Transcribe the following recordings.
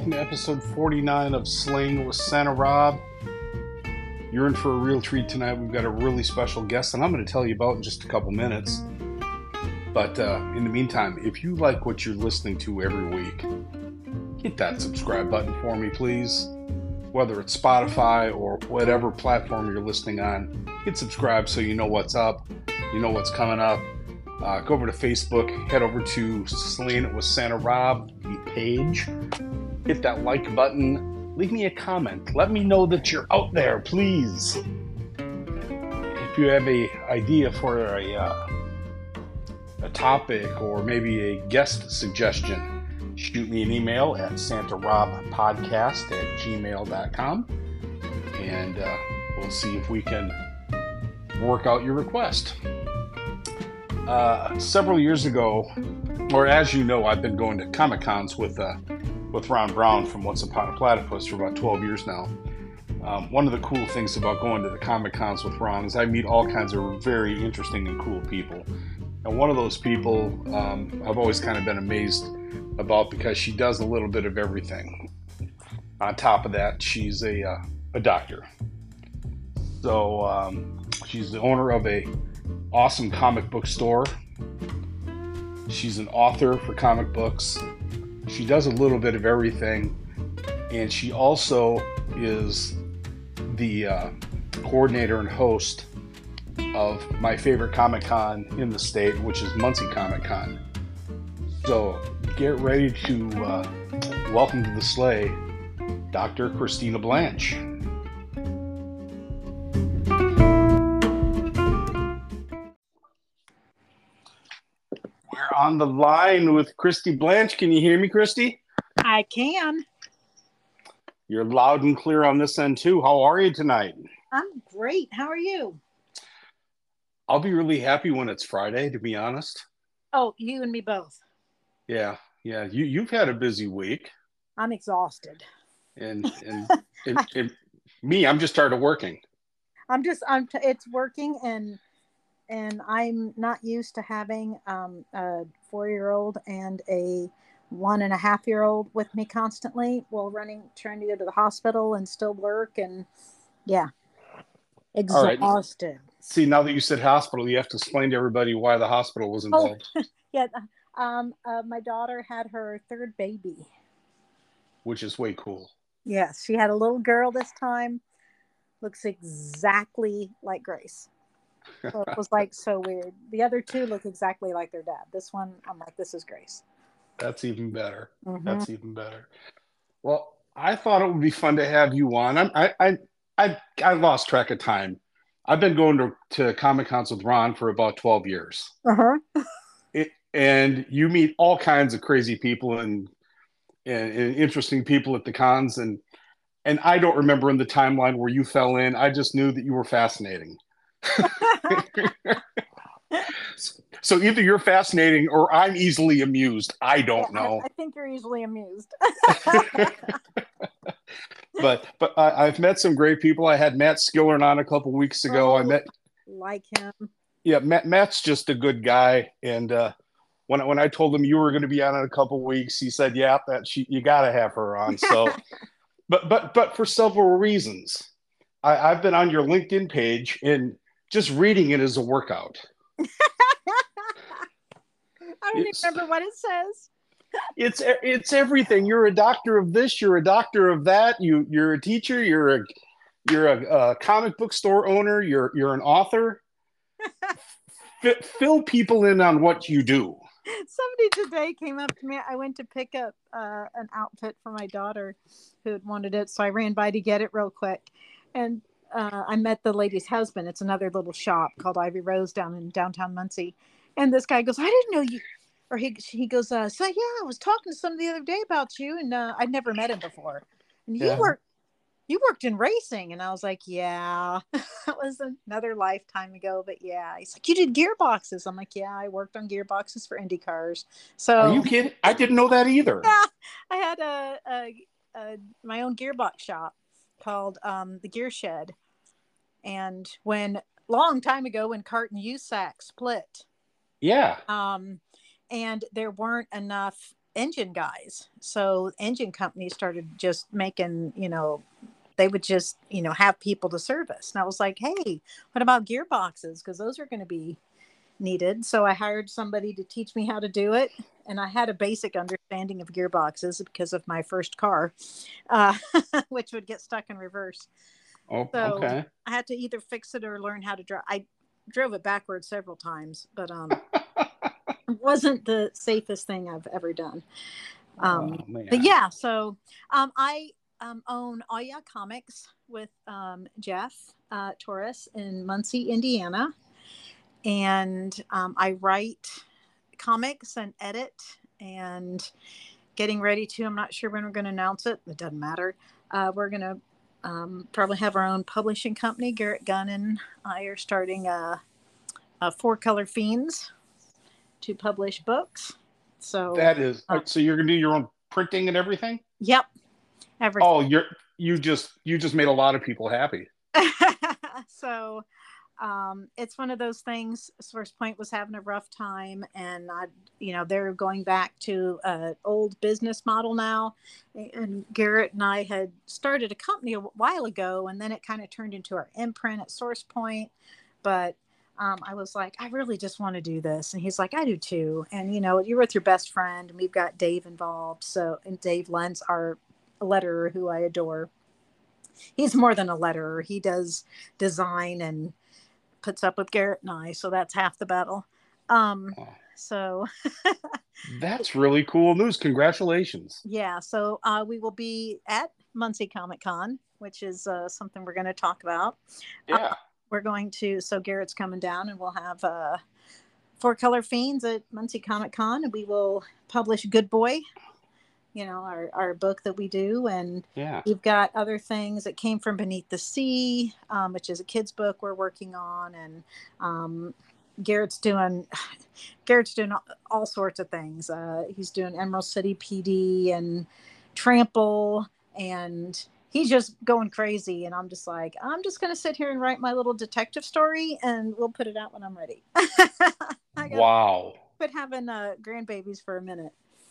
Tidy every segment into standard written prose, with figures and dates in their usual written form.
welcome to episode 49 of Slaying with Santa Rob. You're in for a real treat tonight. We've got a really special guest, and I'm going to tell you about in just a couple minutes. But in the meantime, if you like what you're listening to every week, hit that subscribe button for me, please. Whether it's Spotify or whatever platform you're listening on, hit subscribe so you know what's up, you know what's coming up. Go over to Facebook, head over to Slaying It with Santa Rob, the page. Hit that like button. Leave me a comment. Let me know that you're out there, please. If you have an idea for a topic or maybe a guest suggestion, shoot me an email at santarobpodcast@gmail.com, and we'll see if we can work out your request. Several years ago, or as you know, I've been going to Comic Cons with Ron Brown from Once Upon a Platypus for about 12 years now. One of the cool things about going to the Comic Cons with Ron is I meet all kinds of very interesting and cool people. And one of those people I've always kind of been amazed about because she does a little bit of everything. On top of that, she's a doctor. So she's the owner of a awesome comic book store. She's an author for comic books. She does a little bit of everything, and she also is the coordinator and host of my favorite Comic Con in the state, which is Muncie Comic Con. So get ready to welcome to the sleigh, Dr. Christina Blanche. We're on the line with Christy Blanche. Can you hear me, Christy? I can. You're loud and clear on this end, too. How are you tonight? I'm great. How are you? I'll be really happy when it's Friday, to be honest. Oh, you and me both. Yeah. You've had a busy week. I'm exhausted. And me, I'm just tired of working. It's working, and I'm not used to having a 4-year-old and a 1.5-year-old with me constantly while trying to go to the hospital and still work, and yeah, exhausted. Right. See, now that you said hospital, you have to explain to everybody why the hospital was involved. Yeah, my daughter had her third baby, which is way cool. Yes, she had a little girl this time. Looks exactly like Grace. So it was like so weird. The other two look exactly like their dad. This one, I'm like, this is Grace. That's even better. Mm-hmm. That's even better. Well, I thought it would be fun to have you on. I lost track of time. I've been going to Comic Cons with Ron for about 12 years. Uh-huh. And you meet all kinds of crazy people and interesting people at the cons. And I don't remember in the timeline where you fell in. I just knew that you were fascinating. So either you're fascinating or I'm easily amused. I don't know. I think you're easily amused. But I've met some great people. I had Matt Skillern on a couple weeks ago. I met like him. Yeah, Matt's just a good guy. And when I told him you were going to be on in a couple weeks, he said, "Yeah, you got to have her on." So, but for several reasons, I've been on your LinkedIn page and just reading it is a workout. I don't remember what it says. It's everything. You're a doctor of this. You're a doctor of that. You're a teacher. You're a comic book store owner. You're an author. Fill people in on what you do. Somebody today came up to me. I went to pick up an outfit for my daughter who had wanted it, so I ran by to get it real quick. And I met the lady's husband. It's another little shop called Ivy Rose down in downtown Muncie. And this guy goes, "I didn't know you." Or he goes, "So yeah, I was talking to somebody the other day about you, and I'd never met him before. And you worked in racing." And I was like, "Yeah, that was another lifetime ago, but yeah." He's like, "You did gearboxes?" I'm like, "Yeah, I worked on gearboxes for Indy cars." So are you kidding? I didn't know that either. Yeah, I had my own gearbox shop called the Gear Shed, and long time ago when Cart and USAC split, yeah, and there weren't enough engine guys. So engine companies started just making, they would just, have people to service. And I was like, hey, what about gearboxes? Because those are going to be needed. So I hired somebody to teach me how to do it. And I had a basic understanding of gearboxes because of my first car, uh, which would get stuck in reverse. Oh, So okay. I had to either fix it or learn how to drive. I drove it backwards several times, but it wasn't the safest thing I've ever done. Oh, But man. yeah, so I own All Ya Comics with Jeff Torres in Muncie, Indiana. And I write comics and edit and getting ready to, I'm not sure when we're going to announce it. It doesn't matter. We're going to probably have our own publishing company. Garrett Gunn and I are starting a Four Color Fiends to publish books. So That is, so you're gonna do your own printing and everything? yep, everything. Oh, you just made a lot of people happy. So it's one of those things. Source Point was having a rough time, and they're going back to an old business model now. And Garrett and I had started a company a while ago, and then it kind of turned into our imprint at Source Point. But I was like, I really just want to do this, and he's like, I do too. And you're with your best friend, and we've got Dave involved. So, and Dave Lentz, our letterer, who I adore. He's more than a letterer. He does design and puts up with Garrett and I, so that's half the battle. Oh, So that's really cool news. Congratulations. yeah, so we will be at Muncie Comic Con, which is something we're going to talk about. Yeah. We're going to, so Garrett's coming down, and we'll have Four Color Fiends at Muncie Comic Con, and we will publish Good Boy, our book that we do. And Yeah. we've got other things that came from Beneath the Sea, which is a kid's book we're working on. And Garrett's doing all sorts of things. He's doing Emerald City PD and Trample, and he's just going crazy. And I'm just like, I'm just going to sit here and write my little detective story, and we'll put it out when I'm ready. I got Wow. quit having grandbabies for a minute.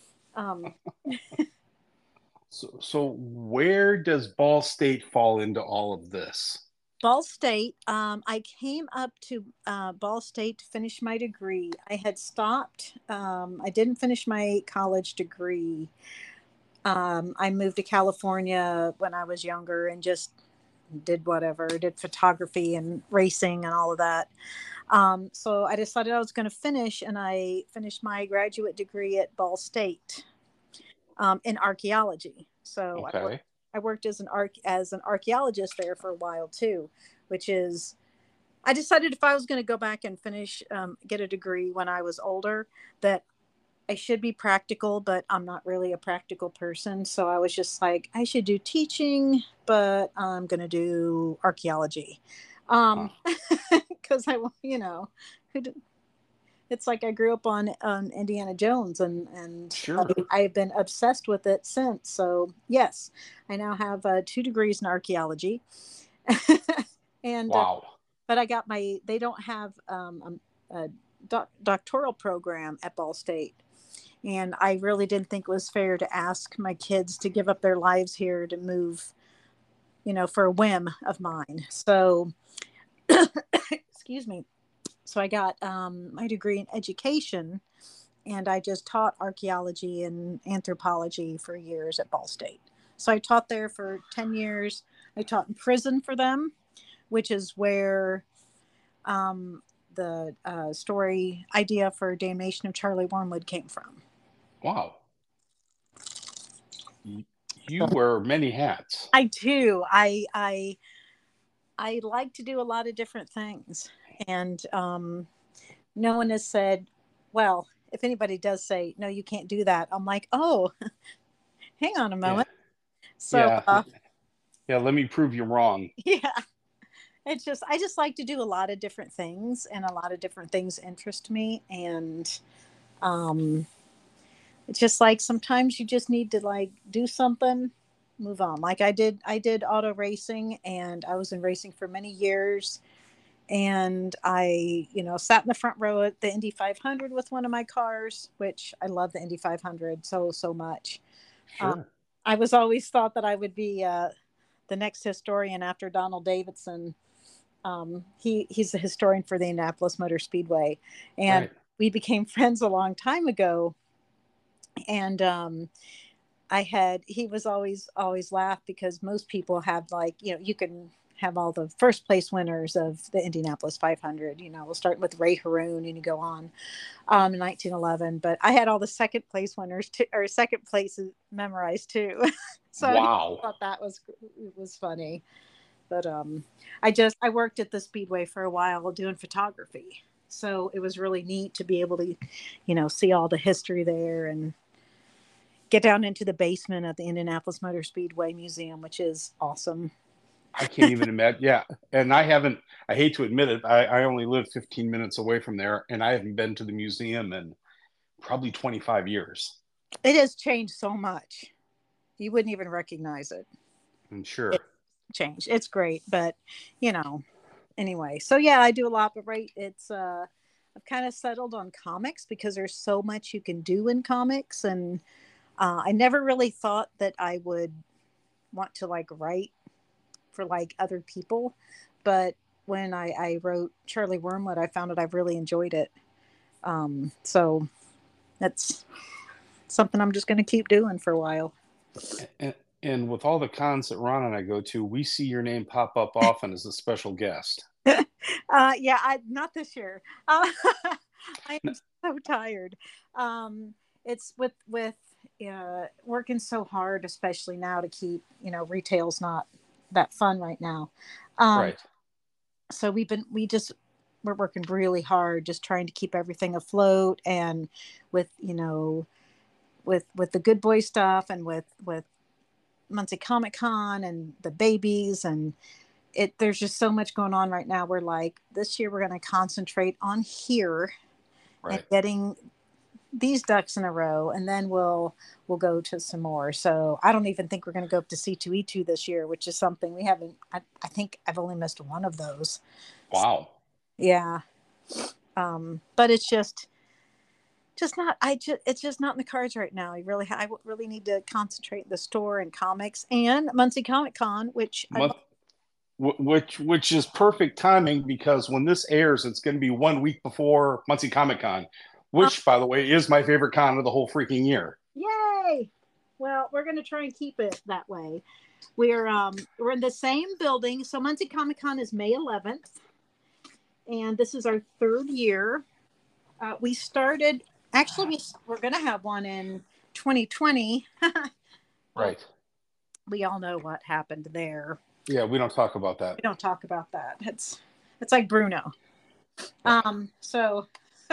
So where does Ball State fall into all of this? Ball State. I came up to Ball State to finish my degree. I had stopped. I didn't finish my college degree. I moved to California when I was younger and just did whatever, did photography and racing and all of that. So I decided I was going to finish, and I finished my graduate degree at Ball State in archaeology. So Okay. I worked as an archaeologist there for a while too, which is, I decided if I was going to go back and finish, get a degree when I was older, that I should be practical, but I'm not really a practical person. So I was just like, I should do teaching, but I'm going to do archaeology. Because it's like I grew up on Indiana Jones, and Sure. I've been obsessed with it since. So yes, I now have 2 degrees in archaeology. And Wow. but they don't have a doctoral program at Ball State. And I really didn't think it was fair to ask my kids to give up their lives here to move, for a whim of mine. So, excuse me. So I got my degree in education, and I just taught archaeology and anthropology for years at Ball State. So I taught there for 10 years. I taught in prison for them, which is where the story idea for Damnation of Charlie Wormwood came from. Wow. You wear many hats. I do. I like to do a lot of different things, and no one has said, well, if anybody does say no, you can't do that, I'm like, oh, hang on a Yeah. moment. So Yeah. Yeah. Let me prove you wrong. yeah, I just like to do a lot of different things, and a lot of different things interest me. And it's just like sometimes you just need to like do something, move on. Like I did auto racing, and I was in racing for many years. And I, sat in the front row at the Indy 500 with one of my cars, which I love the Indy 500 so much. Sure. I was always thought that I would be the next historian after Donald Davidson. He's the historian for the Indianapolis Motor Speedway, and Right. we became friends a long time ago. And he was always laughed because most people have, like, you can have all the first place winners of the Indianapolis 500. We'll start with Ray Haroon and you go on, in 1911. But I had all the second place winners or second places memorized too. So he Wow. thought that was funny. But I worked at the Speedway for a while doing photography. So it was really neat to be able to, see all the history there and get down into the basement of the Indianapolis Motor Speedway Museum, which is awesome. I can't even imagine. Yeah. And I hate to admit it, I only live 15 minutes away from there, and I haven't been to the museum in probably 25 years. It has changed so much. You wouldn't even recognize it. I'm It sure. changed. It's great, but anyway. So yeah, I do a lot, but it's I've kind of settled on comics because there's so much you can do in comics, and I never really thought that I would want to like write for like other people, but when I wrote Charlie Wormwood, I found that I've really enjoyed it. So that's something I'm just going to keep doing for a while. And, and with all the cons that Ron and I go to, we see your name pop up often as a special guest. Yeah, not this year. I am so tired. It's with working so hard, especially now to keep, retail's not that fun right now. Um, Right. so we're working really hard, just trying to keep everything afloat, and with, with the Good Boy stuff, and with Muncie Comic Con and the babies, and there's just so much going on right now. We're like, this year we're going to concentrate on here and Right. getting these ducks in a row, and then we'll go to some more. So I don't even think we're going to go up to C2E2 this year, which is something we haven't. I think I've only missed one of those. Wow. Yeah. But it's just not. it's just not in the cards right now. I really need to concentrate the store and comics and Muncie Comic Con, which I Month, love. which is perfect timing because when this airs, it's going to be 1 week before Muncie Comic Con, Um, which, by the way, is my favorite con of the whole freaking year. Yay! Well, we're going to try and keep it that way. We're in the same building. So Muncie Comic Con is May 11th, and this is our third year. We started, actually we're going to have one in 2020. But Right. we all know what happened there. Yeah, we don't talk about that. We don't talk about that. It's like Bruno. Yeah. So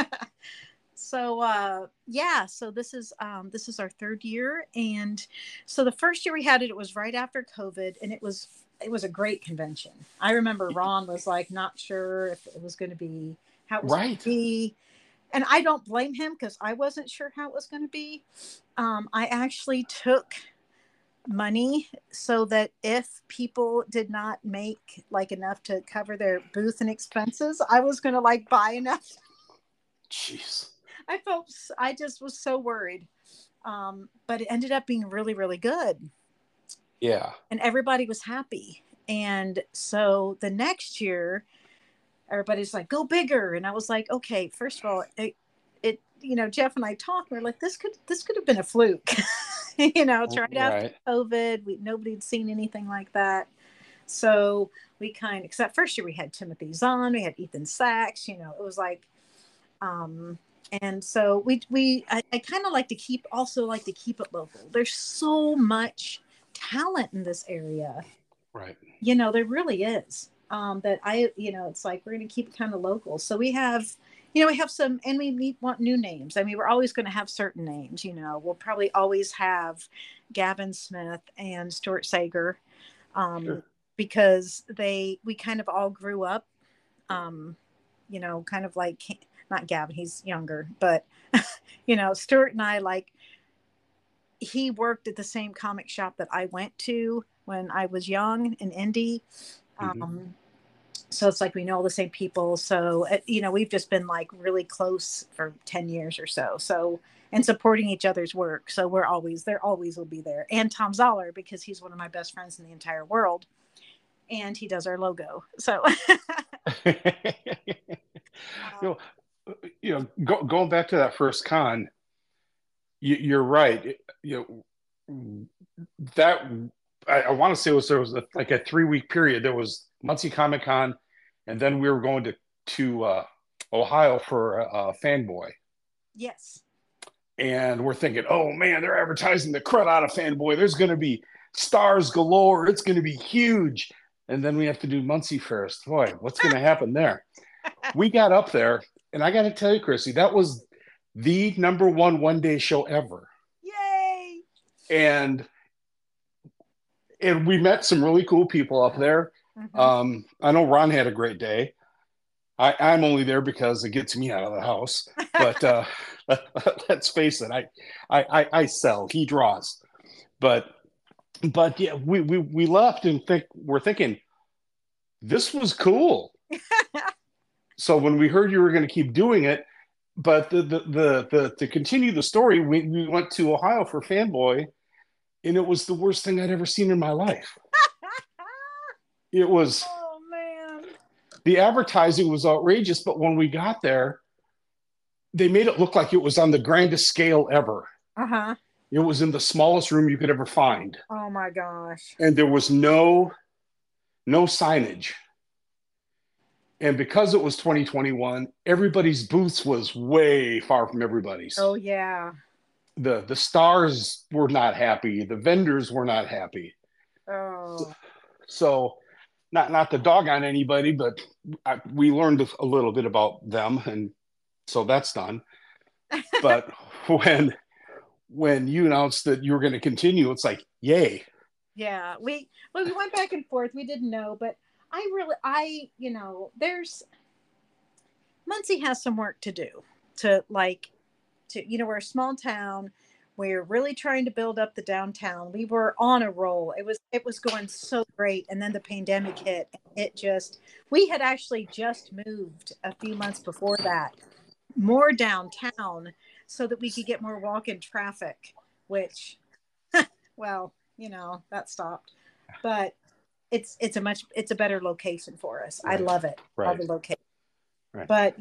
yeah, so this is our third year. And so the first year we had it, it was right after COVID, and it was a great convention. I remember Ron was like not sure if it was going to be how it was going to Right. be, and I don't blame him because I wasn't sure how it was going to be. I actually took money so that if people did not make like enough to cover their booth and expenses, I was going to like buy enough. Jeez. I just was so worried. But it ended up being really, really good. Yeah. And everybody was happy. And so the next year, everybody's like, go bigger. And I was like, okay, first of all, Jeff and I talked, we are like, this could have been a fluke. It's right after Right. COVID. Nobody had seen anything like that. So except first year we had Timothy Zahn, we had Ethan Sachs, it was like, and so I kind of like to keep it local. There's so much talent in this area. Right. There really is. That it's like we're going to keep it kind of local. So we have, we have some, and want new names. I mean, we're always going to have certain names. We'll probably always have Gavin Smith and Stuart Sager, Sure. because we kind of all grew up, kind of like, not Gavin, he's younger, but Stuart and I, like, he worked at the same comic shop that I went to when I was young in Indy. Hmm. Um, So it's like we know all the same people. So, we've just been like really close for 10 years or so. So, and supporting each other's work. So there always will be there. And Tom Zoller, because he's one of my best friends in the entire world. And he does our logo. So, you going back to that first con, you're right. That I want to say there was like a 3 week period. There was Muncie Comic Con, and then we were going to Ohio for Fanboy. yes. And we're thinking, oh man, they're advertising the crud out of Fanboy. There's going to be stars galore. It's going to be huge. And then we have to do Muncie first. Boy, what's going to happen there? We got up there, and I got to tell you, Chrissy, that was the number one day show ever. Yay! And we met some really cool people up there. Mm-hmm. I know Ron had a great day. I'm only there because it gets me out of the house. But let's face it, I sell. He draws. But yeah, we left and we're thinking this was cool. So when we heard you were going to keep doing it, but the to continue the story, we went to Ohio for Fanboy, and it was the worst thing I'd ever seen in my life. It was. Oh man. The advertising was outrageous, but when we got there, they made it look like it was on the grandest scale ever. Uh-huh. It was in the smallest room you could ever find. Oh my gosh. And there was no signage. And because it was 2021, everybody's booths was way far from everybody's. Oh yeah. The stars were not happy. The vendors were not happy. Oh. So not to dog on anybody, but we learned a little bit about them, and so that's done. But when you announced that you were going to continue, it's like, yay. Yeah, we went back and forth. We didn't know, but Muncie has some work to do we're a small town. We're really trying to build up the downtown. We were on a roll. It was going so great. And then the pandemic hit. We had actually just moved a few months before that, more downtown, so that we could get more walk-in traffic, which, well, that stopped. But it's a better location for us. Right. I love it. Right. Love the location. Right. But,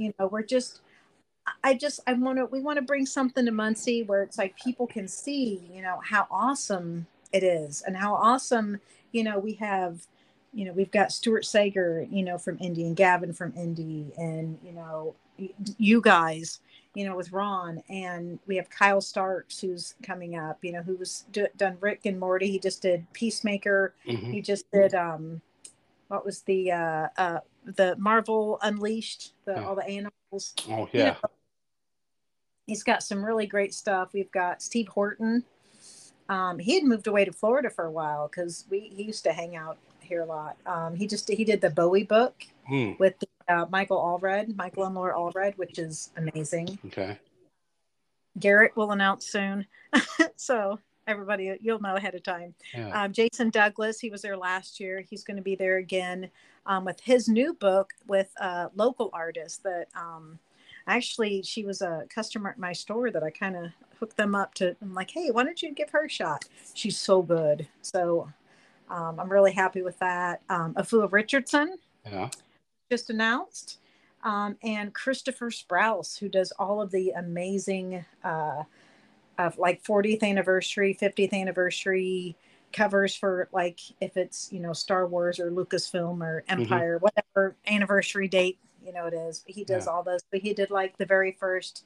we want to bring something to Muncie where it's like people can see, how awesome it is, and how awesome, we have, we've got Stuart Sager, from Indy, and Gavin from Indy, and, you guys, with Ron, and we have Kyle Starks who's coming up, who's done Rick and Morty. He just did Peacemaker. Mm-hmm. He just did, what was the Marvel Unleashed, all the animals. Oh yeah. He's got some really great stuff. We've got Steve Horton. He had moved away to Florida for a while because he used to hang out here a lot. He did the Bowie book with Michael and Laura Allred, which is amazing. Okay. Garrett will announce soon, so everybody, you'll know ahead of time. Yeah. Jason Douglas, he was there last year. He's going to be there again with his new book with local artists that. Actually, she was a customer at my store that I kind of hooked them up to. I'm like, hey, why don't you give her a shot? She's so good. So I'm really happy with that. Afua Richardson just announced. And Christopher Sprouse, who does all of the amazing of like 40th anniversary, 50th anniversary covers for like if it's, Star Wars or Lucasfilm or Empire, whatever anniversary date. It is. He does all those. But he did like the very first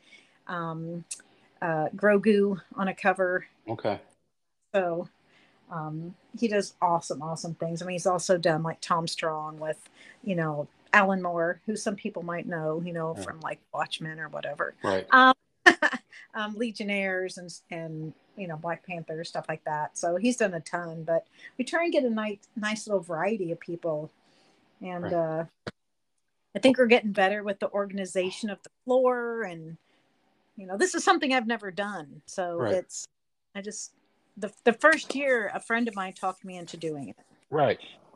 Grogu on a cover. Okay. So he does awesome things. I mean, he's also done like Tom Strong with, Alan Moore, who some people might know, from like Watchmen or whatever. Right. Legionnaires and Black Panther, stuff like that. So he's done a ton. But we try and get a nice little variety of people. And right. I think we're getting better with the organization of the floor, and this is something I've never done. So right. The first year a friend of mine talked me into doing it. Right.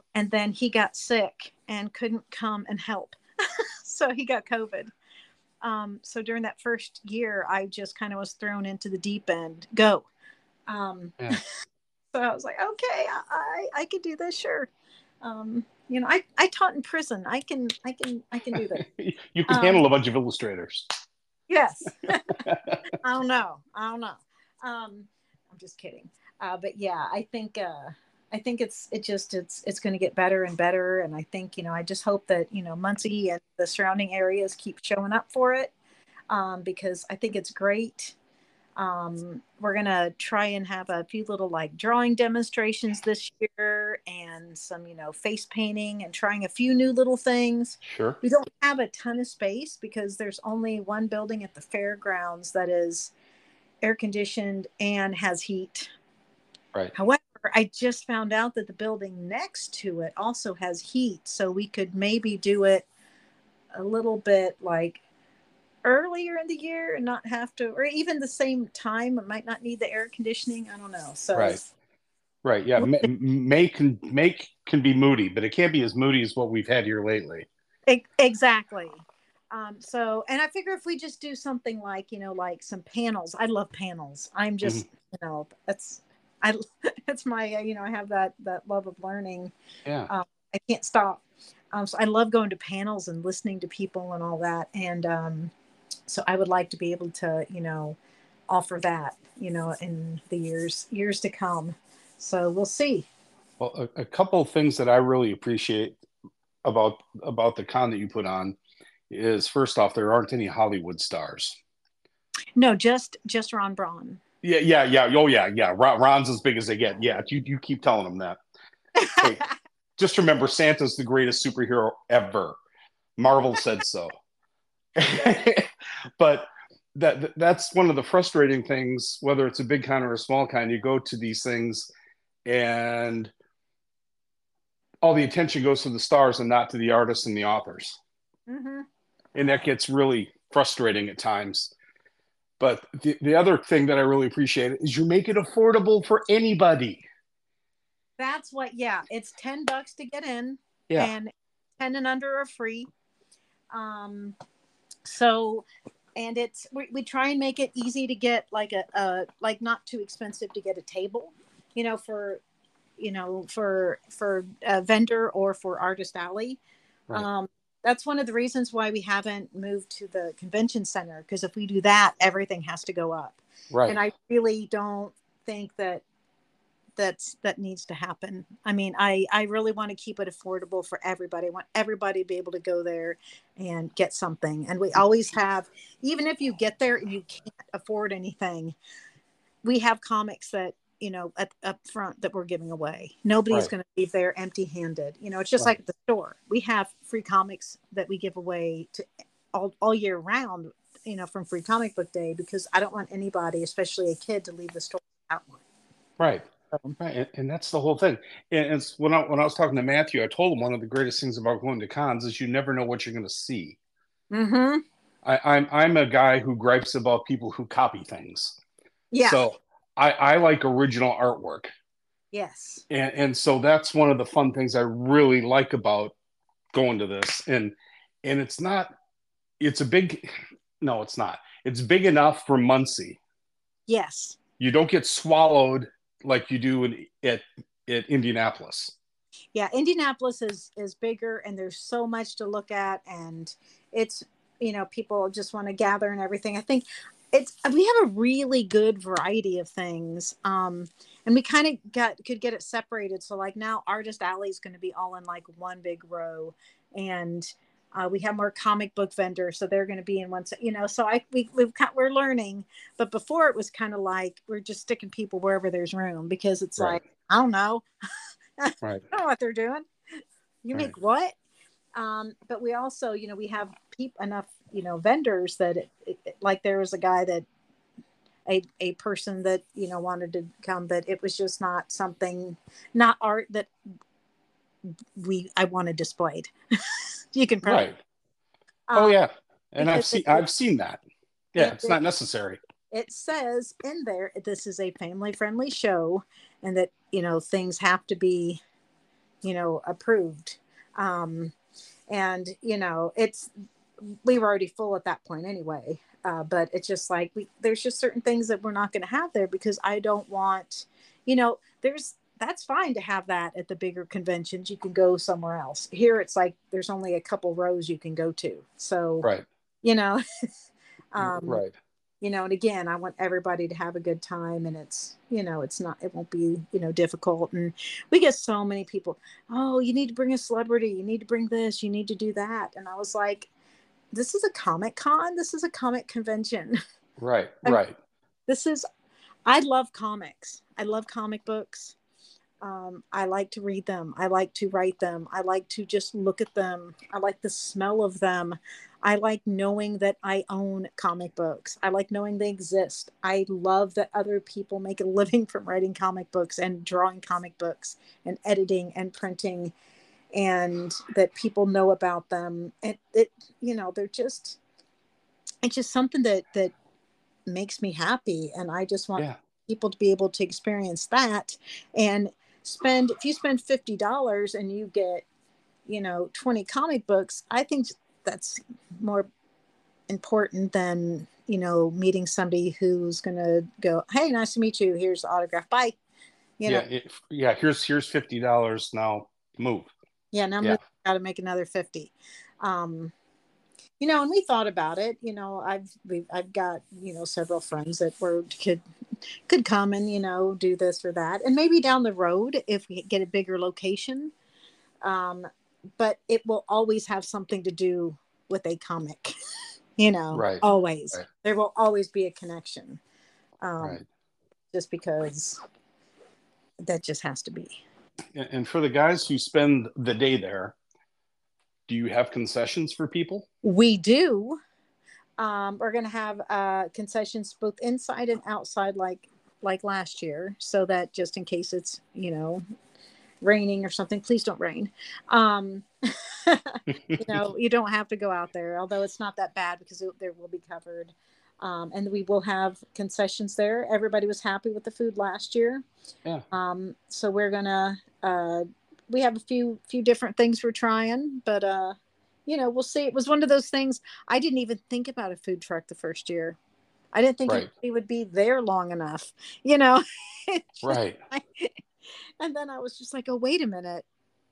and then he got sick and couldn't come and help. So he got COVID. So during that first year, I just kind of was thrown into the deep end. Go. Yeah. So I was like, okay, I can do this, sure. I taught in prison. I can do this. You can Um, handle a bunch of illustrators. yes. I don't know. I'm just kidding. But yeah, I think it's going to get better and better. And I think, I just hope that, Muncie and the surrounding areas keep showing up for it. Because I think it's great. We're going to try and have a few little like drawing demonstrations this year and some, face painting and trying a few new little things. Sure. We don't have a ton of space because there's only one building at the fairgrounds that is air conditioned and has heat. Right. However, I just found out that the building next to it also has heat. So we could maybe do it a little bit like earlier in the year and not have to, or even the same time. It might not need the air conditioning. I don't know. So right. Yeah. May can be moody, but it can't be as moody as what we've had here lately. Exactly. And I figure if we just do something like, like some panels, I love panels. I'm just, it's my, I have that love of learning. Yeah. I can't stop. So I love going to panels and listening to people and all that. And, so I would like to be able to, offer that, in the years to come. So we'll see. Well, a couple of things that I really appreciate about the con that you put on is, first off, there aren't any Hollywood stars. No, just Ron Braun. Yeah. Oh, yeah. Ron's as big as they get. Yeah, you keep telling them that. Hey, just remember, Santa's the greatest superhero ever. Marvel said so. But that's one of the frustrating things, whether it's a big con or a small con. You go to these things and all the attention goes to the stars and not to the artists and the authors. Mm-hmm. And that gets really frustrating at times. But the other thing that I really appreciate is you make it affordable for anybody. That's what, it's $10 to get in, and 10 and under are free. So, and we try and make it easy to get like like not too expensive to get a table, for a vendor or for Artist Alley. Right. That's one of the reasons why we haven't moved to the convention center, because if we do that, everything has to go up. Right. And I really don't think that needs to happen. I mean, I really want to keep it affordable for everybody. I want everybody to be able to go there and get something. And we always have, even if you get there and you can't afford anything, we have comics that, up front that we're giving away. Nobody's going to leave there empty handed. It's just like at the store. We have free comics that we give away to all year round, from Free Comic Book Day, because I don't want anybody, especially a kid, to leave the store without one. Right. Right. And that's the whole thing. And it's when I was talking to Matthew, I told him one of the greatest things about going to cons is you never know what you're going to see. Mm-hmm. I'm a guy who gripes about people who copy things. Yeah. So I like original artwork. Yes. And so that's one of the fun things I really like about going to this. And it's not, it's big enough for Muncie. Yes. You don't get swallowed like you do at Indianapolis. Yeah, Indianapolis is bigger, and there's so much to look at, and it's, people just want to gather and everything. I think we have a really good variety of things, and we kind of could get it separated. So like now, Artist Alley is going to be all in like one big row, and we have more comic book vendors, so they're going to be in one. So we're learning. But before it was kind of like we're just sticking people wherever there's room, because it's like, I don't know, Right. I don't know what they're doing. You make what? But we also, we have enough, vendors that like there was a guy that a person that wanted to come, but it was just not art that I wanted displayed. You can probably. Right. Oh yeah, and I've seen that. Yeah, it's not necessary. It says in there, this is a family friendly show, and that things have to be approved. And we were already full at that point anyway. But it's just like there's just certain things that we're not going to have there because I don't want, that's fine to have that at the bigger conventions. You can go somewhere else. Here it's like there's only a couple rows you can go to. So, Right. um, Right. and again, I want everybody to have a good time, and it won't be, difficult. And we get so many people, oh, you need to bring a celebrity, you need to bring this, you need to do that. And I was like, this is a comic con. This is a comic convention. Right. Right. I love comics. I love comic books. I like to read them. I like to write them. I like to just look at them. I like the smell of them. I like knowing that I own comic books. I like knowing they exist. I love that other people make a living from writing comic books and drawing comic books and editing and printing, and that people know about them. And it's just something that makes me happy. And I just want people to be able to experience that. And if you spend $50 and you get 20 comic books, I think that's more important than meeting somebody who's gonna go, hey, nice to meet you, here's the autograph, bye. Here's $50, now move. Now got to make another 50. And we thought about it. I've got several friends that could come and do this or that, and maybe down the road if we get a bigger location. But it will always have something to do with a comic. Right. Always. Right. There will always be a connection. Right. Just because that just has to be. And for the guys who spend the day there, do you have concessions for people? We do. We're going to have concessions both inside and outside, like last year, so that just in case it's raining or something, please don't rain. You don't have to go out there, although it's not that bad because there will be covered. And we will have concessions there. Everybody was happy with the food last year. Yeah. So we're gonna we have a few different things we're trying, but we'll see. It was one of those things. I didn't even think about a food truck the first year. I didn't think it would be there long enough, Right. And then I was just like, oh, wait a minute.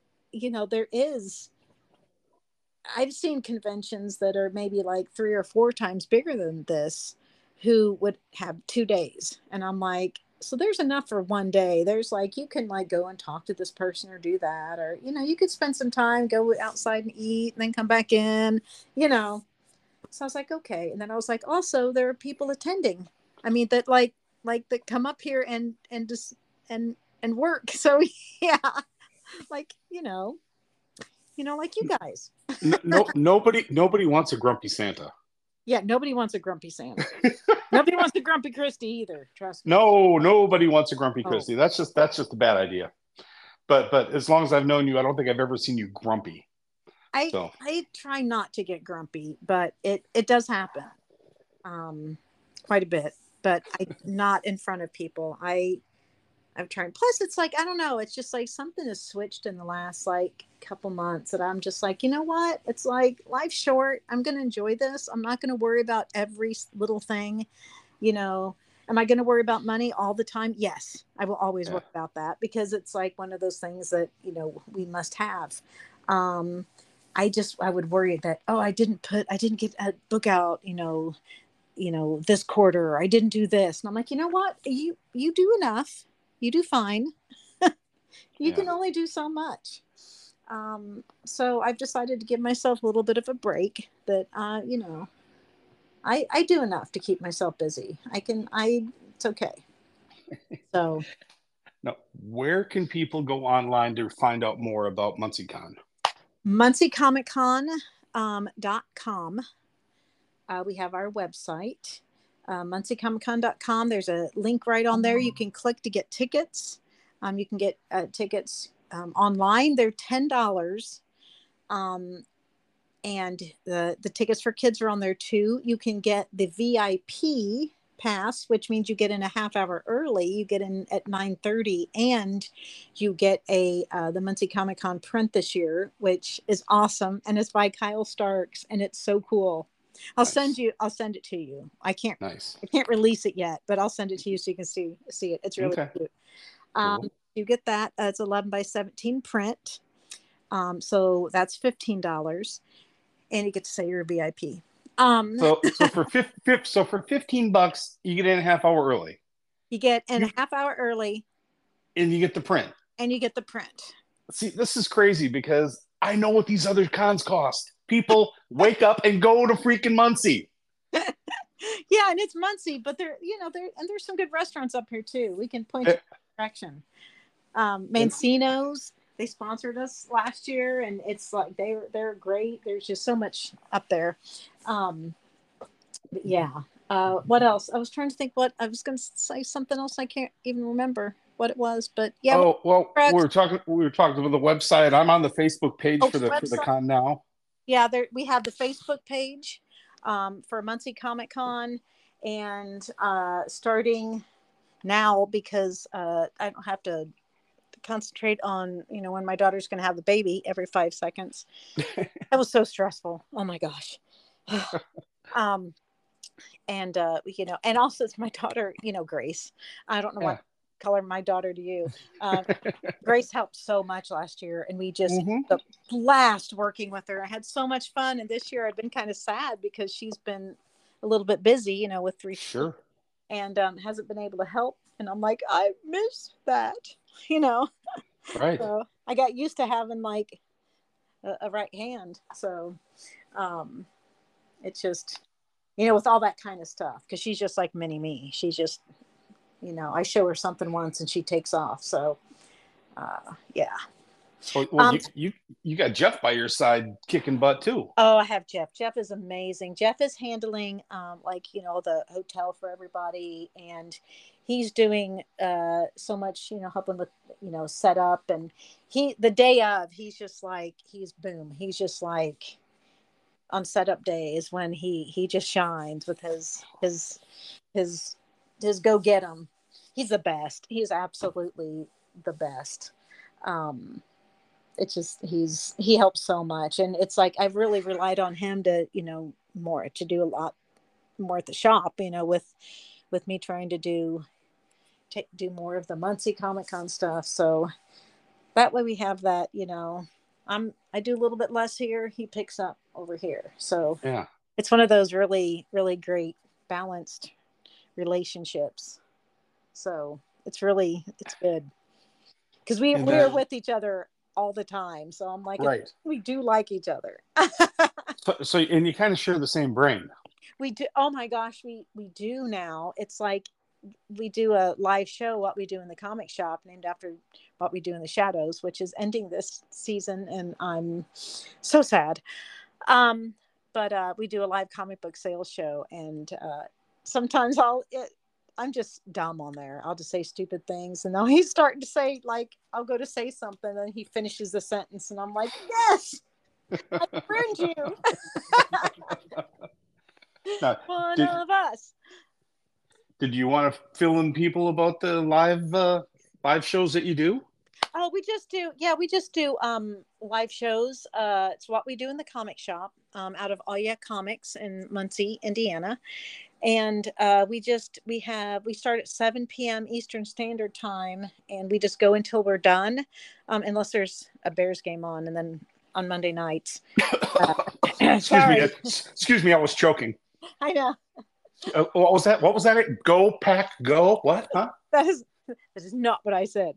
I've seen conventions that are maybe like 3 or 4 times bigger than this who would have 2 days. And I'm like, so there's enough for one day. There's like, you can like go and talk to this person or do that. Or, you could spend some time, go outside and eat and then come back in, So I was like, okay. And then I was like, also there are people attending. I mean, that like that come up here and just, and work. So yeah, like, like you guys. Nobody wants a grumpy Santa. Yeah, nobody wants a grumpy Santa. Nobody wants a grumpy Christy either. Trust me. No, nobody wants a grumpy Christy. That's just a bad idea. But as long as I've known you, I don't think I've ever seen you grumpy. I try not to get grumpy, but it does happen, quite a bit. But not in front of people. I'm trying. Plus, it's like, I don't know. It's just like something has switched in the last like couple months that I'm just like, you know what? It's like life's short. I'm going to enjoy this. I'm not going to worry about every little thing. Am I going to worry about money all the time? Yes, I will always worry about that because it's like one of those things that, we must have. I would worry that, oh, I didn't get a book out, this quarter, or I didn't do this. And I'm like, you know what? You do enough. You do fine. You can only do so much. So I've decided to give myself a little bit of a break that, I do enough to keep myself busy. It's okay. So. Now, where can people go online to find out more about MuncieCon? MuncieComicCon.com. We have our website. MuncieComicCon.com. There's a link right on there. You can click to get tickets. You can get tickets online. They're $10. And the tickets for kids are on there too. You can get the VIP pass, which means you get in a half hour early. You get in at 9:30, and you get the Muncie Comic Con print this year, which is awesome, and it's by Kyle Starks, and it's so cool. I'll send it to you. I can't release it yet, but I'll send it to you so you can see it. It's really cute. Cool. You get that. It's 11 by 17 print. So that's $15, and you get to say you're a VIP. So for $15, you get in a half hour early. You get in a half hour early, and you get the print. See, this is crazy because I know what these other cons cost. People wake up and go to freaking Muncie. Yeah, and it's Muncie, but there's some good restaurants up here too. We can point you in the direction. Mancino's, they sponsored us last year, and it's like they're great. There's just so much up there. But yeah. What else? I was trying to think what I was going to say. Something else I can't even remember what it was. But yeah. Oh well, we were talking about the website. I'm on the Facebook page for the con now. Yeah, we have the Facebook page for Muncie Comic Con, and starting now, because I don't have to concentrate on when my daughter's going to have the baby every 5 seconds. That was so stressful. Oh my gosh. And and also it's my daughter, Grace. I don't know what color my daughter to you. Grace helped so much last year, and we just the blast working with her. I had so much fun, and this year I've been kind of sad because she's been a little bit busy, with 3 sure, and hasn't been able to help. And I'm like, I miss that, Right. So I got used to having like a right hand. So it's just, with all that kind of stuff, because she's just like mini me. She's just, I show her something once and she takes off. So yeah. Well, you got Jeff by your side kicking butt too. Oh, I have Jeff. Jeff is amazing. Jeff is handling the hotel for everybody, and he's doing so much, helping with set up. And the day of, he's just like he's just like on setup days when he just shines with his go get 'em. He's the best. He's absolutely the best. It's just he helps so much, and it's like I've really relied on him to more to do a lot more at the shop, with me trying to do more of the Muncie Comic Con stuff. So that way we have that, I do a little bit less here, he picks up over here. So yeah, it's one of those really, really great balanced relationships. So it's good because we're with each other all the time. So I'm like, right, we do like each other. so and you kind of share the same brain. We do. Oh my gosh, we do now. It's like we do a live show, What We Do in the Comic Shop, named after What We Do in the Shadows, which is ending this season, and I'm so sad. But we do a live comic book sales show, and sometimes I'm just dumb on there. I'll just say stupid things, and then he's starting to say, like, I'll go to say something, and he finishes the sentence, and I'm like, yes, I burned you. Now, one of us. Did you want to fill in people about the live shows that you do? Oh, we just do live shows. It's What We Do in the Comic Shop, out of All Yeah Comics in Muncie, Indiana. And we start at 7 p.m. Eastern Standard Time, and we just go until we're done, unless there's a Bears game on, and then on Monday nights. Excuse me, I was choking. I know. What was that? Go Pack Go? What? Huh? That is not what I said.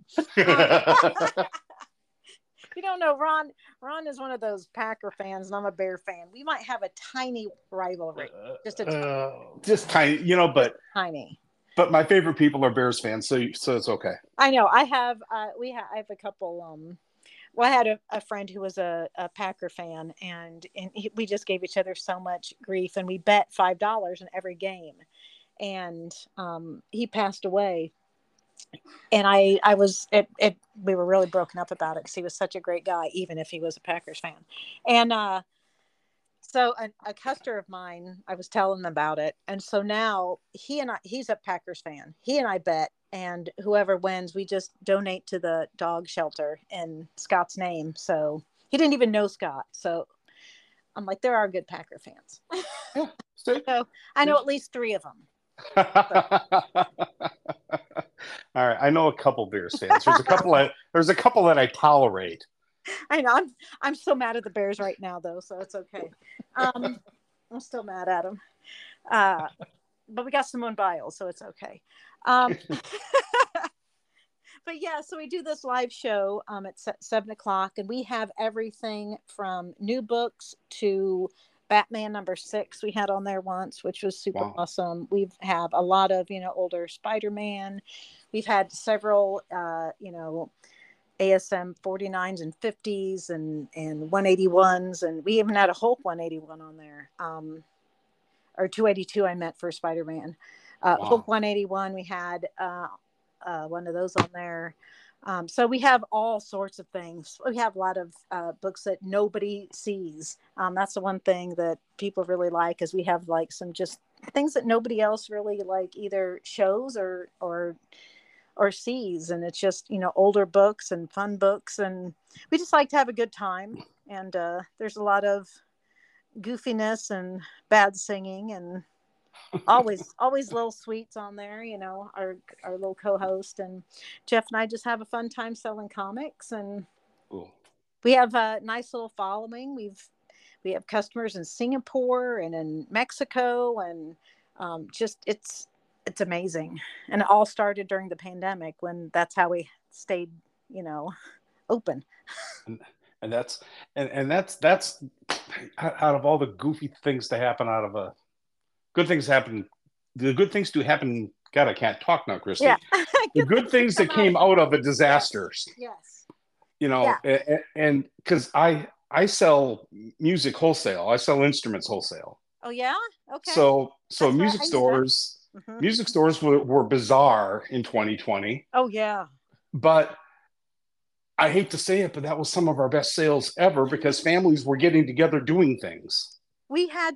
You don't know, Ron is one of those Packer fans, and I'm a Bear fan. We might have a tiny rivalry, just tiny, but tiny. But my favorite people are Bears fans, so it's okay. I know. I have I have a couple. Well, I had a friend who was a Packer fan, and we just gave each other so much grief, and we bet $5 in every game, and he passed away. And we were really broken up about it because he was such a great guy, even if he was a Packers fan. And So a customer of mine, I was telling him about it, and so now he's a Packers fan. He and I bet, and whoever wins, we just donate to the dog shelter in Scott's name. So he didn't even know Scott. So I'm like, there are good Packer fans. Yeah, see? So I know at least 3 of them. All right, I know a couple Bears fans. There's a couple that I tolerate. I know I'm so mad at the Bears right now, though, so it's okay. I'm still mad at them, but we got Simone Biles, so it's okay. But yeah, so we do this live show at 7:00, and we have everything from new books to Batman #6 we had on there once, which was super awesome. We have a lot of older Spider-Man. We've had several ASM 49s and 50s and 181s, and we even had a Hulk 181 on there, or 282 I meant for Spider-Man. Hulk 181, we had one of those on there. So we have all sorts of things. We have a lot of books that nobody sees. That's the one thing that people really like, is we have like some just things that nobody else really like either shows or sees, and it's just older books and fun books, and we just like to have a good time. And there's a lot of goofiness and bad singing, and always little sweets on there. Our little co-host and Jeff and I just have a fun time selling comics, and we have a nice little following. We have customers in Singapore and in Mexico, and just it's amazing. And it all started during the pandemic, when that's how we stayed open. And that's out of all the goofy things to happen out of a good things happen. The good things do happen. God, I can't talk now, Christy. Yeah. The good things that came out of a disasters. Yes. And because I sell music wholesale. I sell instruments wholesale. Oh yeah. Okay. So music stores. Mm-hmm. Music stores were bizarre in 2020. Oh yeah. But I hate to say it, but that was some of our best sales ever, because families were getting together doing things. We had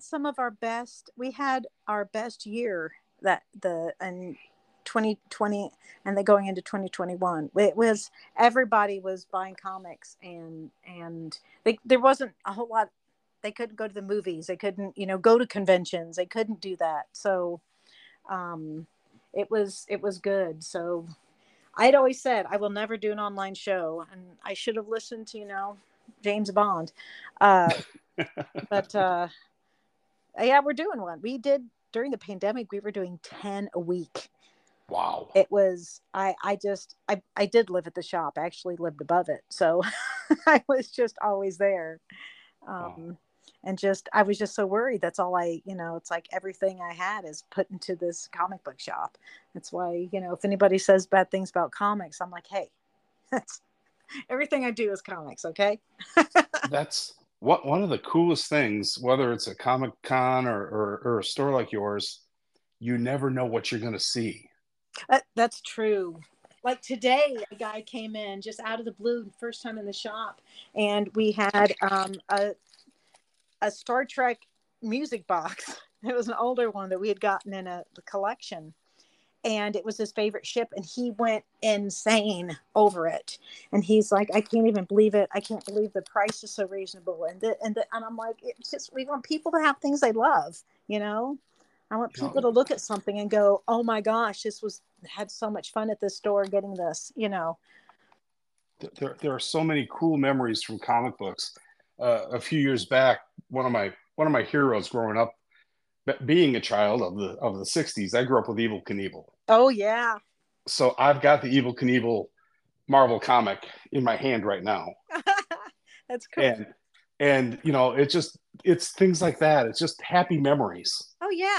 our best year in 2020, and then going into 2021. It was, everybody was buying comics, and there wasn't a whole lot. They couldn't go to the movies. They couldn't, go to conventions. They couldn't do that. So it was good. So I'd always said I will never do an online show, and I should have listened to James Bond. But yeah, we're doing one. We did during the pandemic. We were doing 10 a week. Wow. It was, I did live at the shop. I actually lived above it, so I was just always there. Wow. And I was just so worried. That's all it's like everything I had is put into this comic book shop. That's why, if anybody says bad things about comics, I'm like, hey, that's everything I do is comics. Okay. That's one of the coolest things, whether it's a Comic Con or a store like yours, you never know what you're going to see. That's true. Like today, a guy came in just out of the blue, first time in the shop, and we had a Star Trek music box. It was an older one that we had gotten in a collection, and it was his favorite ship, and he went insane over it. And he's like, I can't even believe it. I can't believe the price is so reasonable. And I'm like, it's just, we want people to have things they love, I want people to look at something and go, oh my gosh, had so much fun at this store getting this, There are so many cool memories from comic books. A few years back, one of my heroes growing up, being a child of the 60s, I grew up with Evel Knievel. Oh yeah. So I've got the Evel Knievel Marvel comic in my hand right now. That's cool. And it's things like that. It's just happy memories. Oh yeah.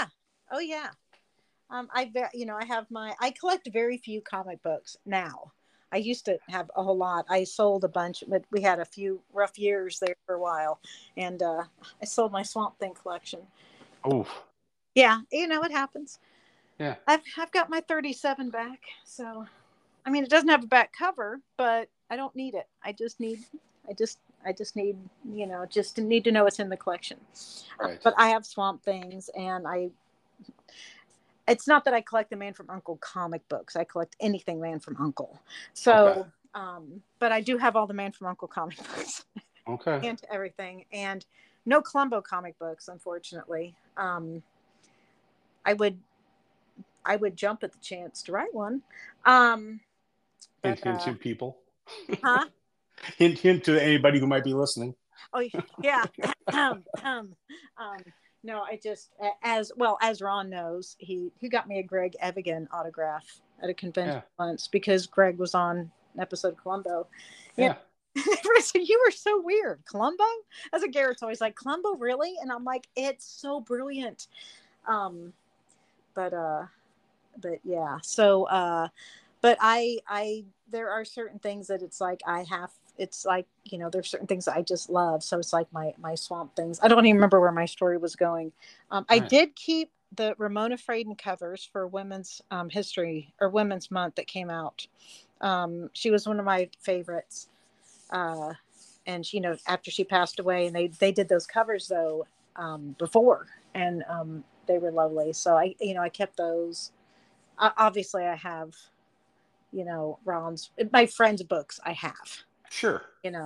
I collect very few comic books now. I used to have a whole lot. I sold a bunch, but we had a few rough years there for a while, and I sold my Swamp Thing collection. Oh. Yeah, it happens. Yeah. I've got my 37 back, so I mean it doesn't have a back cover, but I don't need it. I I just need, just need to know what's in the collection. Right. But I have Swamp Things, and it's not that I collect the Man from Uncle comic books. I collect anything Man from Uncle. So, but I do have all the Man from Uncle comic books. Okay. And everything, and no Columbo comic books, unfortunately. I would jump at the chance to write one. But, Hint to people. huh? Hint to anybody who might be listening. Oh yeah. No, I just, as well as Ron knows, he got me a Greg Evigan autograph at a convention once because Greg was on an episode of Columbo. Yeah. You were so weird. Columbo? As a Garrett's always like, Columbo, really? And I'm like, it's so brilliant. But yeah. So, but I there are certain things that it's like it's like, there's certain things that I just love. So it's like my Swamp Things. I don't even remember where my story was going. I did keep the Ramona Fraden covers for Women's History or Women's Month that came out. She was one of my favorites. And after she passed away, and they did those covers though, before, and they were lovely. So I kept those. Obviously I have, my friend's books I have. Sure.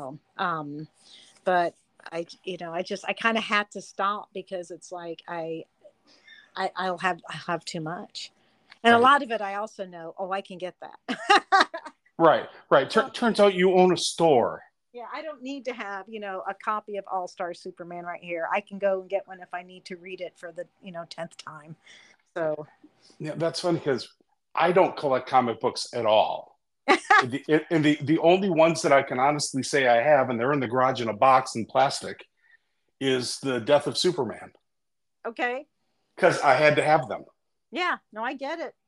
But I kind of had to stop because it's like I'll have too much. And a lot of it I also know, I can get that. Right. Turns out you own a store. Yeah, I don't need to have, a copy of All-Star Superman right here. I can go and get one if I need to read it for the, 10th time. So. Yeah, that's funny because I don't collect comic books at all. and the only ones that I can honestly say I have, and they're in the garage in a box in plastic, is the Death of Superman. Okay. Because I had to have them. Yeah, no, I get it.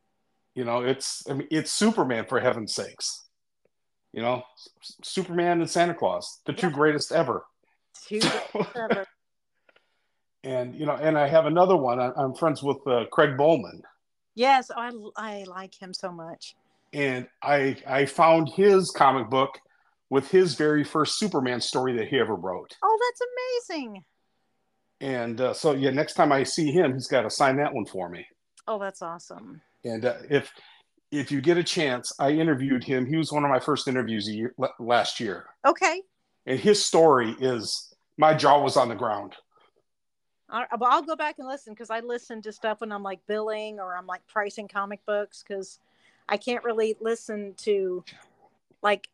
It's Superman, for heaven's sakes. Superman and Santa Claus, the two greatest ever. Ever. And and I have another one. I'm friends with Craig Bowman. Yes, I like him so much. And I found his comic book with his very first Superman story that he ever wrote. Oh, that's amazing. And so next time I see him, he's got to sign that one for me. Oh, that's awesome. And if you get a chance, I interviewed him. He was one of my first interviews last year. Okay. And his story is, my jaw was on the ground. I'll go back and listen because I listen to stuff when I'm like billing or I'm like pricing comic books because I can't really listen to like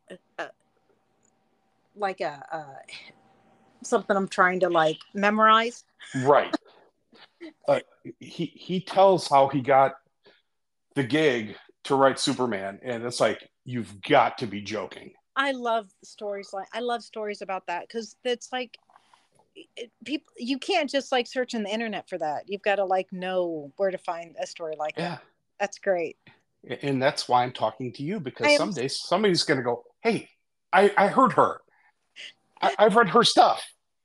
something I'm trying to like memorize. Right. He tells how he got the gig to write Superman, and it's like, you've got to be joking. I love stories about that because it's like people, you can't just like search on the internet for that. You've got to like know where to find a story like that. That's great. And that's why I'm talking to you, because someday somebody's going to go, hey, I heard her. I've read her stuff.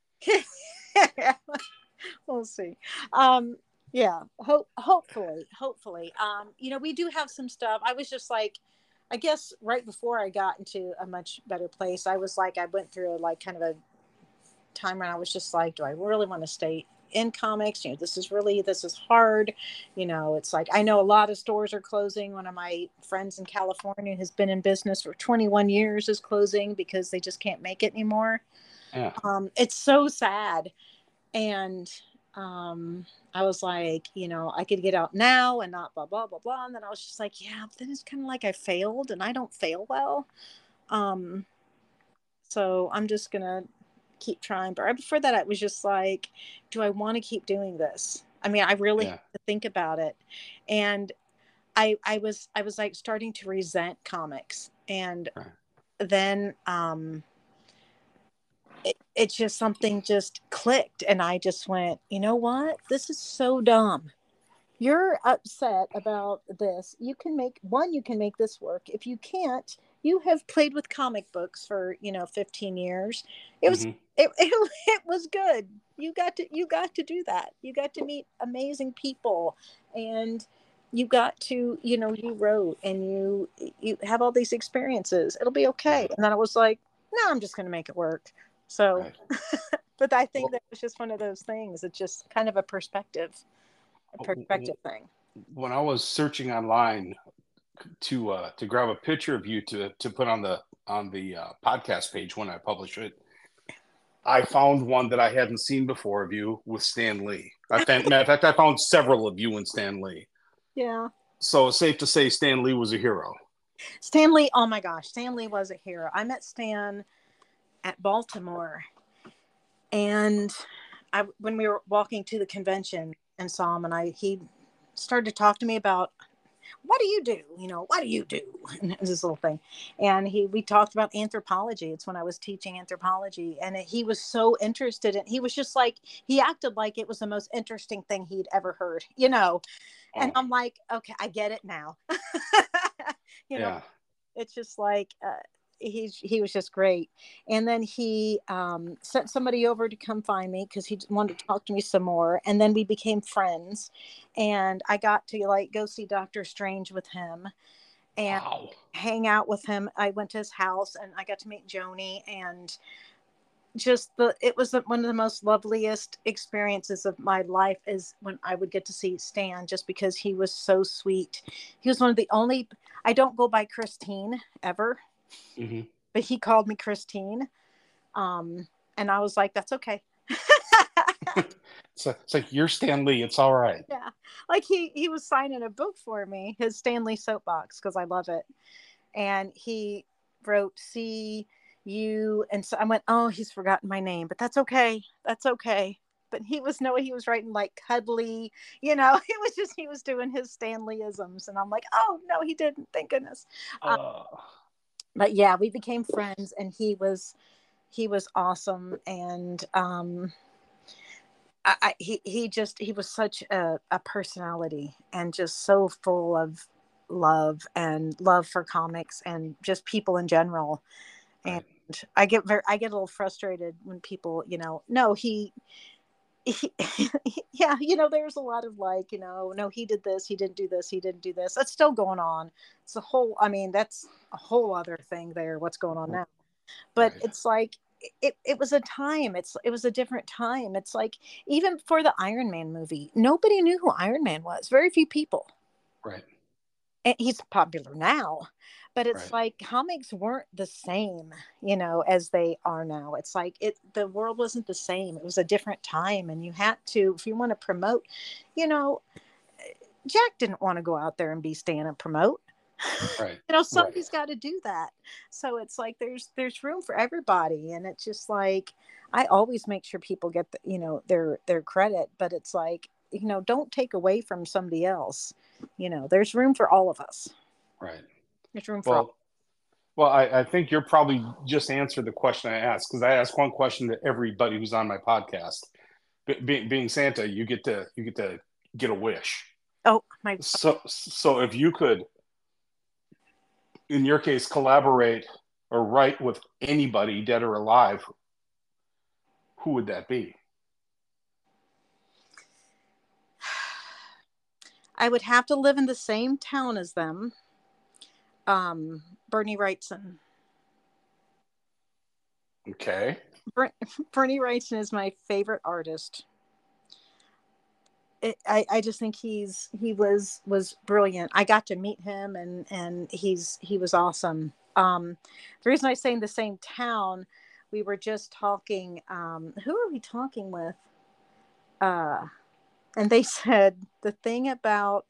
We'll see. Yeah, hopefully. We do have some stuff. I was just like, I guess right before I got into a much better place, I was like, I went through like kind of a time when I was just like, do I really want to stay in comics? This is hard. It's like, I know a lot of stores are closing. One of my friends in California has been in business for 21 years is closing because they just can't make it anymore. Yeah. It's so sad. And I was like, I could get out now and not blah, blah, blah, blah. And then I was just like, yeah, but then it's kind of like I failed and I don't fail well. So I'm just going to keep trying. But right before that, I was just like, do I want to keep doing this? I mean, I really had to think about it. And I was like starting to resent comics. And then, it just, something just clicked and I just went, you know what? This is so dumb. You're upset about this. You can make this work. If you can't, you have played with comic books for, 15 years. It was, it was good. You got to do that. You got to meet amazing people and you got to, you wrote and you have all these experiences. It'll be okay. And then I was like, no, I'm just going to make it work. So, Right. but I think Well, that was just one of those things. It's just kind of a perspective thing. when I was searching online to grab a picture of you to put on the podcast page when I publish it, I found one that I hadn't seen before of you with Stan Lee. Matter of fact, I found several of you and Stan Lee. Yeah. So it's safe to say Stan Lee was a hero. Stan Lee, oh my gosh, Stan Lee was a hero. I met Stan at Baltimore, and when we were walking to the convention and saw him, and he started to talk to me about, what do you do? What do you do? And this little thing. And we talked about anthropology. It's when I was teaching anthropology, and he was so interested he was just like, he acted like it was the most interesting thing he'd ever heard, and I'm like, okay, I get it now. Yeah. It's just like, he was just great. And then he sent somebody over to come find me because he wanted to talk to me some more. And then we became friends, and I got to go see Doctor Strange with him and Wow. hang out with him. I went to his house and I got to meet Joni, and just it was one of the most loveliest experiences of my life is when I would get to see Stan, just because he was so sweet. He was one of the only, I don't go by Christine ever, but he called me Christine. And I was like, that's okay. It's like, you're Stan Lee. It's all right. Yeah. Like he was signing a book for me, his Stan Lee soapbox, because I love it. And he wrote, see you. And so I went, oh, he's forgotten my name, but that's okay. That's okay. But he was writing like cuddly, it was just, he was doing his Stan Lee-isms. And I'm like, oh no, he didn't. Thank goodness. But yeah, we became friends, and he was awesome. And he was such a personality, and just so full of love for comics and just people in general. And I get a little frustrated when people, no, he yeah, there's a lot of like, no, he did this, he didn't do this, he didn't do this. That's still going on. It's that's a whole other thing there, what's going on now. But it's like, it was a time. It was a different time. It's like, even for the Iron Man movie, nobody knew who Iron Man was. Very few people. Right. And he's popular now, but it's like, comics weren't the same, as they are now. It's like the world wasn't the same. It was a different time, and you had to, if you want to promote, Jack didn't want to go out there and be Stan and promote. Right. Somebody's got to do that. So it's like there's room for everybody, and it's just like, I always make sure people get their credit, but it's like, don't take away from somebody else. There's room for all of us. Right. There's room for all. Well, I think you're probably just answered the question I asked, because I ask one question to everybody who's on my podcast. Being Santa, you get to get a wish. Oh my! So if you could, in your case, collaborate or write with anybody, dead or alive, who would that be? I would have to live in the same town as them. Bernie Wrightson. Okay. Bernie Wrightson is my favorite artist. I just think he was brilliant. I got to meet him, and he was awesome. The reason I say in the same town, we were just talking. Who are we talking with? And they said the thing about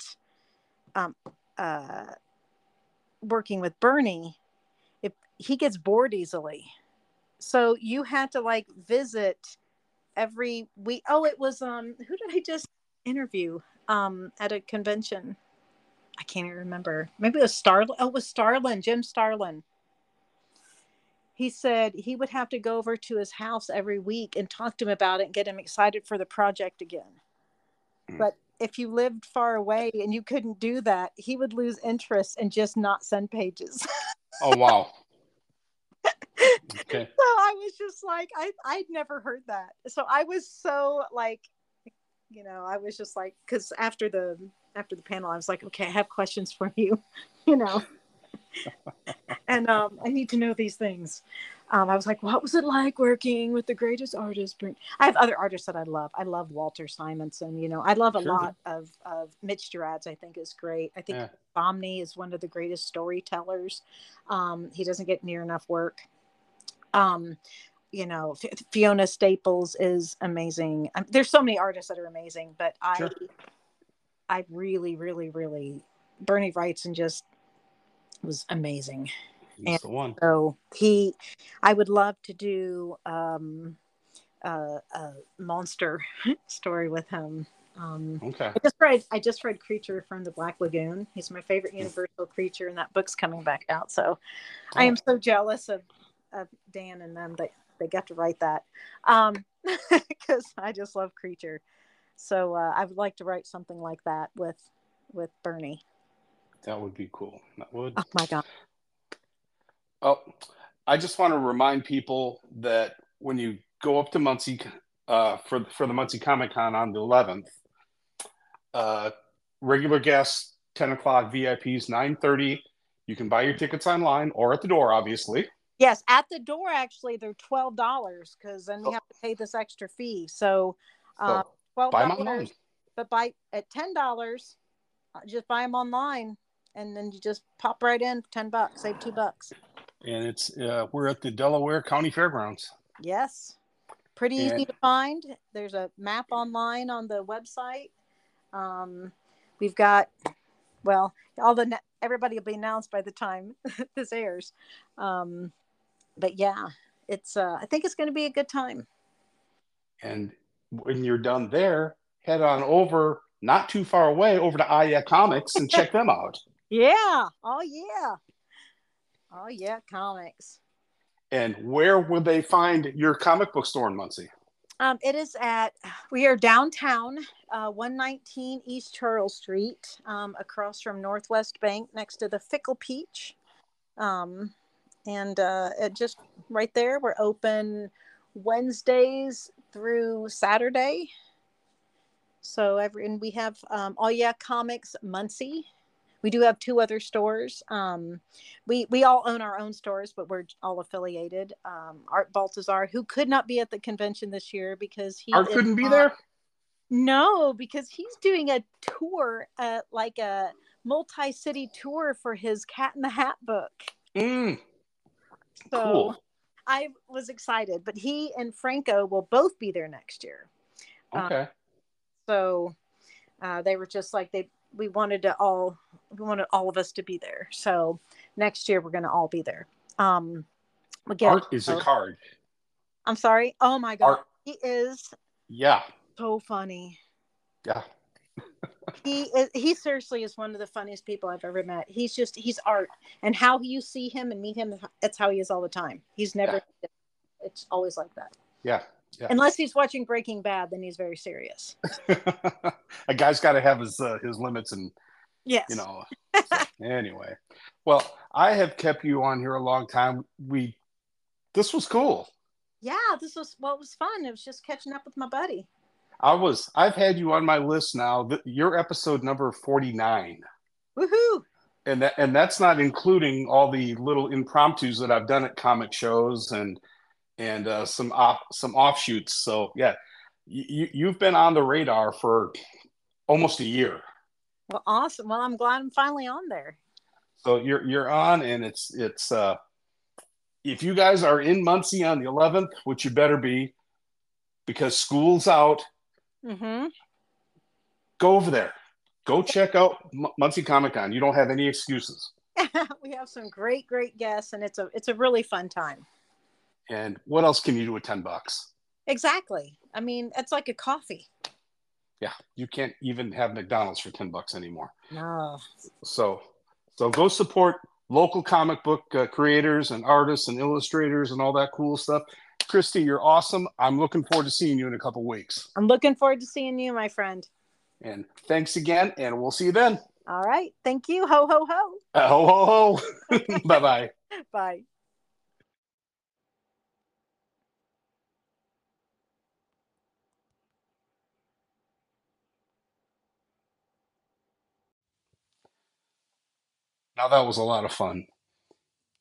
working with Bernie, if he gets bored easily, so you had to like visit every week. Oh, it was who did I just interview at a convention? I can't even remember. Maybe it was Starlin. Oh, it was Starlin, Jim Starlin. He said he would have to go over to his house every week and talk to him about it and get him excited for the project again. But if you lived far away and you couldn't do that, he would lose interest and just not send pages. Oh, wow. Okay. So I was just like, I'd never heard that. So I was so like, I was just like, because after the panel, I was like, okay, I have questions for you, And I need to know these things. I was like, what was it like working with the greatest artist? I have other artists that I love. I love Walter Simonson. I love a Sure. lot of Mitch Gerads. I think is great. I think Yeah. Bomney is one of the greatest storytellers. He doesn't get near enough work. Um, Fiona Staples is amazing. There's so many artists that are amazing, but Sure. I really, really, really, Bernie Wrightson just was amazing. He's And the one. so I would love to do a monster story with him. Okay. I just read Creature from the Black Lagoon. He's my favorite Universal creature, and that book's coming back out. So I am so jealous of Dan and them that they got to write that, because I just love Creature. So I would like to write something like that with Bernie. That would be cool. That would. Oh my god! Oh, I just want to remind people that when you go up to Muncie for the Muncie Comic Con on the 11th, uh, regular guests 10 o'clock, VIPs 9:30. You can buy your tickets online or at the door, obviously. Yes, at the door actually they're $12 because then you have to pay this extra fee. So So $12, buy them online. but buy at $10, just buy them online, and then you just pop right in for $10, save $2. And it's we're at the Delaware County Fairgrounds. Yes, pretty And easy to find. There's a map online on the website. We've got, well, everybody will be announced by the time this airs. But yeah, it's I think it's going to be a good time. and when you're done there, head on over, not too far away, over to Aya Comics and check them out. Yeah. Oh yeah. Oh yeah, comics. And where will they find your comic book store in Muncie? We are downtown, 119 East Charles Street, across from Northwest Bank, next to the Fickle Peach. And it just right there. We're open Wednesdays through Saturday. So and we have Oh Yeah Comics Muncie. We do have 2 other stores. We all own our own stores, but we're all affiliated. Art Baltazar, who could not be at the convention this year because Art couldn't be there? No, because he's doing a tour, like a multi-city tour for his Cat in the Hat book. So cool. I was excited, but he and Franco will both be there next year. Okay. So they were just like we wanted all of us to be there. So next year we're going to all be there. Art is a card. I'm sorry. Oh my God. Art. He is. Yeah. So funny. Yeah. He seriously is one of the funniest people I've ever met. He's art, and how you see him and meet him, that's how he is all the time. He's never, it's always like that. Yeah. Yeah. Unless he's watching Breaking Bad, then he's very serious. A guy's got to have his limits, and yes. So, anyway, well, I have kept you on here a long time. This was cool. Yeah, it was fun. It was just catching up with my buddy. I've had you on my list now. You're episode number 49. Woohoo! And that's not including all the little impromptus that I've done at comic shows and some offshoots. So yeah, you've been on the radar for almost a year. Well, awesome. Well, I'm glad I'm finally on there. So you're on, and it's if you guys are in Muncie on the 11th, which you better be, because school's out. Mm-hmm. Go over there. Go check out Muncie Comic Con. You don't have any excuses. We have some great guests, and it's a really fun time. And what else can you do with $10? Exactly. I mean, it's like a coffee. Yeah, you can't even have McDonald's for $10 anymore. No. So go support local comic book creators and artists and illustrators and all that cool stuff. Christy, you're awesome. I'm looking forward to seeing you in a couple weeks. I'm looking forward to seeing you, my friend. And thanks again, and we'll see you then. All right. Thank you. Ho, ho, ho. Ho, ho, ho. Bye-bye. Bye. Now that was a lot of fun.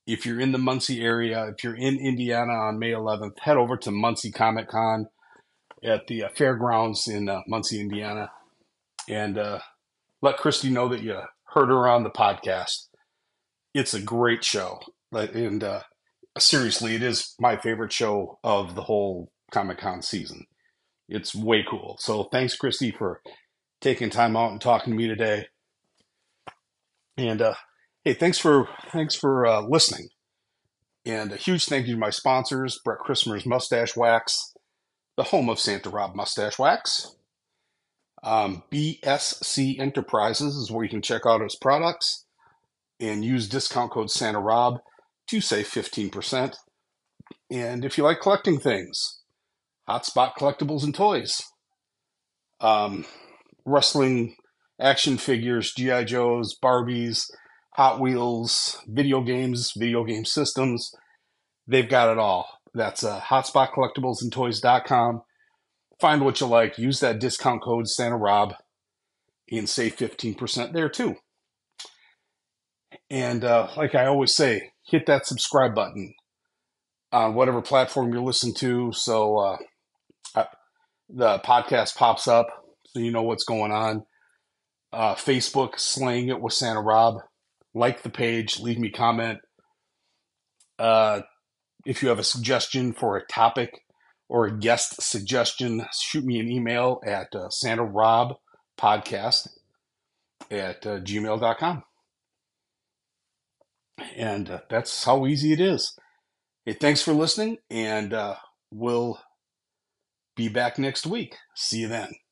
If you're in the Muncie area, if you're in Indiana on May 11th, head over to Muncie Comic Con at the fairgrounds in Muncie, Indiana, and let Christy know that you heard her on the podcast. It's a great show, and seriously, it is my favorite show of the whole Comic Con season. It's way cool. So thanks, Christy, for taking time out and talking to me today. And hey, thanks for listening. And a huge thank you to my sponsors, Brett Christmer's Mustache Wax, the home of Santa Rob Mustache Wax. BSC Enterprises is where you can check out his products and use discount code Santa Rob to save 15%. And if you like collecting things, Hotspot Collectibles and Toys, wrestling action figures, G.I. Joes, Barbies, Hot Wheels, video games, video game systems. They've got it all. That's hotspotcollectiblesandtoys.com. Find what you like. Use that discount code Santa Rob and save 15% there too. And like I always say, hit that subscribe button on whatever platform you're listening to, so the podcast pops up so you know what's going on. Facebook, Slaying It with Santa Rob. Like the page, leave me a comment. If you have a suggestion for a topic or a guest suggestion, shoot me an email at santarobpodcast@gmail.com. And that's how easy it is. Hey, thanks for listening, and we'll be back next week. See you then.